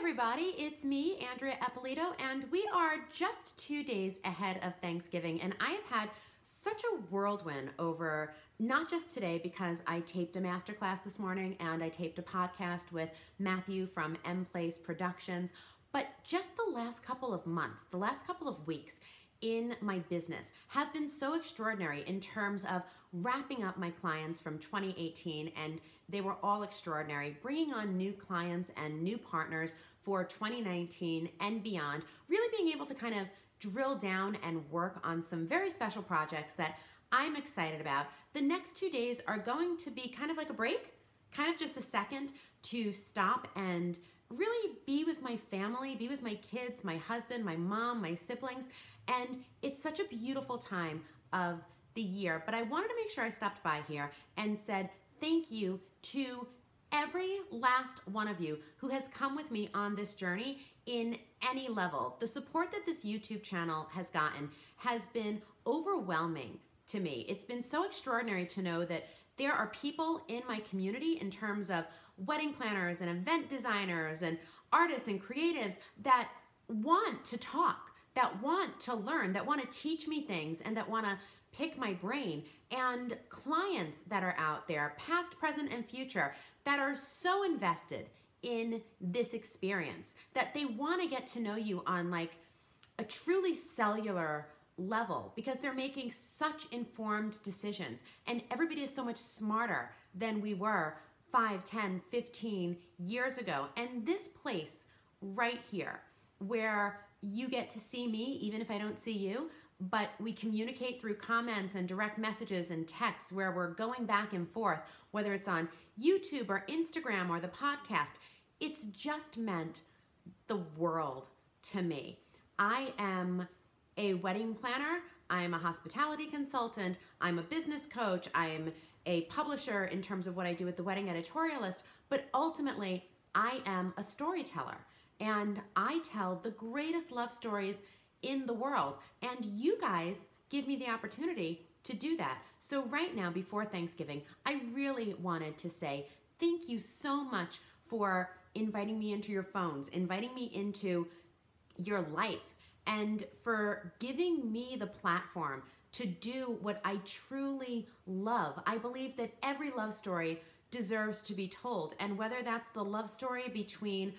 everybody, it's me, Andrea Eppolito, and we are just 2 days ahead of Thanksgiving, and I have had such a whirlwind over not just today because I taped a masterclass this morning and I taped a podcast with Matthew from M Place Productions, but just the last couple of months, the last couple of weeks in my business have been so extraordinary in terms of wrapping up my clients from 2018, and they were all extraordinary, bringing on new clients and new partners for 2019 and beyond, really being able to kind of drill down and work on some very special projects that I'm excited about. The next 2 days are going to be kind of like a break, kind of just a second to stop and really be with my family, be with my kids, my husband, my mom, my siblings, and it's such a beautiful time of the year. But I wanted to make sure I stopped by here and said thank you to every last one of you who has come with me on this journey in any level. The support that this YouTube channel has gotten has been overwhelming to me. It's been so extraordinary to know that there are people in my community in terms of wedding planners and event designers and artists and creatives that want to talk, that want to learn, that want to teach me things, and that want to pick my brain, and clients that are out there, past, present, and future, that are so invested in this experience that they want to get to know you on like a truly cellular level because they're making such informed decisions, and everybody is so much smarter than we were 5, 10, 15 years ago. And this place right here where you get to see me even if I don't see you, but we communicate through comments and direct messages and texts where we're going back and forth, whether it's on YouTube or Instagram or the podcast. It's just meant the world to me. I am a wedding planner, I'm a hospitality consultant, I'm a business coach, I'm a publisher in terms of what I do with the wedding editorialist, but ultimately I am a storyteller, and I tell the greatest love stories in the world, and you guys give me the opportunity to do that. So right now, before Thanksgiving, I really wanted to say thank you so much for inviting me into your phones, inviting me into your life, and for giving me the platform to do what I truly love. I believe that every love story deserves to be told, and whether that's the love story between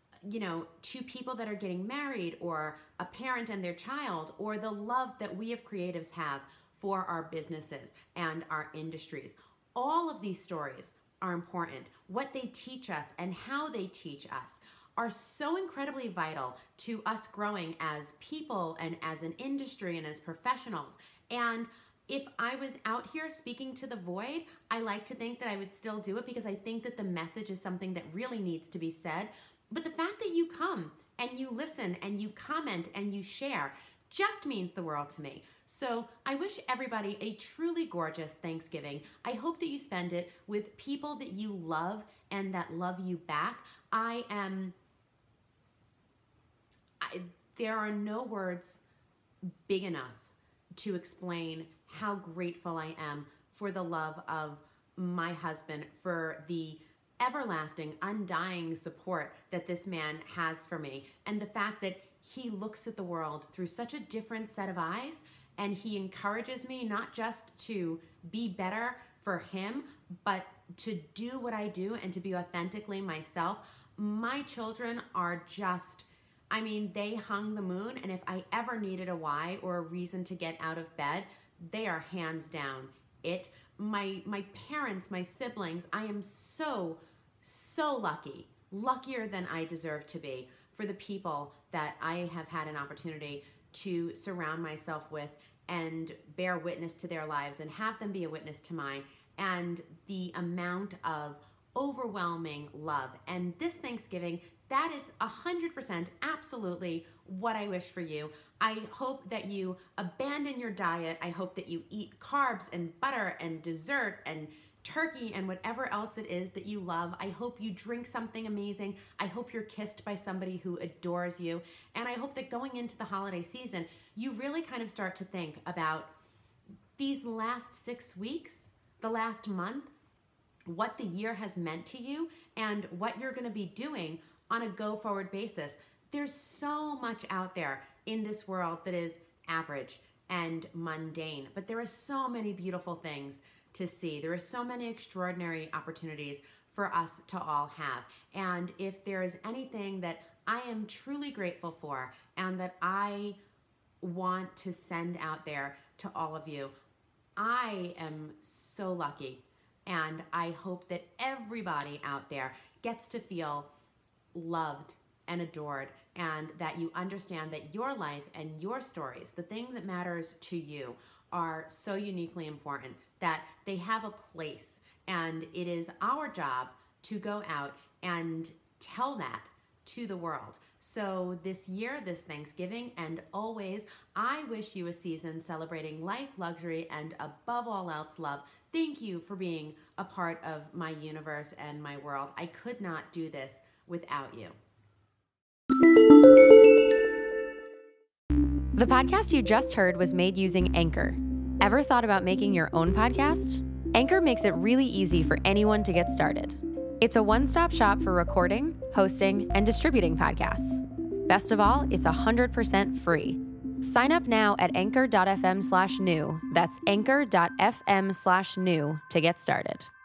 two people that are getting married, or a parent and their child, or the love that we as creatives have for our businesses and our industries. All of these stories are important. What they teach us and how they teach us are so incredibly vital to us growing as people and as an industry and as professionals. And if I was out here speaking to the void, I like to think that I would still do it because I think that the message is something that really needs to be said. But the fact that you come and you listen and you comment and you share just means the world to me. So I wish everybody a truly gorgeous Thanksgiving. I hope that you spend it with people that you love and that love you back. There are no words big enough to explain how grateful I am for the love of my husband, for the everlasting, undying support that this man has for me, and the fact that he looks at the world through such a different set of eyes, and he encourages me not just to be better for him, but to do what I do and to be authentically myself. My children are just, they hung the moon, and if I ever needed a why or a reason to get out of bed, they are hands down it. My parents, my siblings, I am so lucky, luckier than I deserve to be, for the people that I have had an opportunity to surround myself with and bear witness to their lives and have them be a witness to mine, and the amount of overwhelming love. And this Thanksgiving, that is 100% absolutely what I wish for you. I hope that you abandon your diet. I hope that you eat carbs and butter and dessert and turkey and whatever else it is that you love. I hope you drink something amazing. I hope you're kissed by somebody who adores you. And I hope that going into the holiday season, you really kind of start to think about these last 6 weeks, the last month, what the year has meant to you, and what you're going to be doing on a go-forward basis. There's so much out there in this world that is average and mundane, but there are so many beautiful things to see. There are so many extraordinary opportunities for us to all have. And if there is anything that I am truly grateful for and that I want to send out there to all of you, I am so lucky. And I hope that everybody out there gets to feel loved and adored, and that you understand that your life and your stories, the thing that matters to you, are so uniquely important that they have a place. And it is our job to go out and tell that to the world. So this year, this Thanksgiving, and always, I wish you a season celebrating life, luxury, and above all else, love. Thank you for being a part of my universe and my world. I could not do this without you. The podcast you just heard was made using Anchor. Ever thought about making your own podcast? Anchor makes it really easy for anyone to get started. It's a one-stop shop for recording, hosting, and distributing podcasts. Best of all, it's 100% free. Sign up now at anchor.fm/new. That's anchor.fm/new to get started.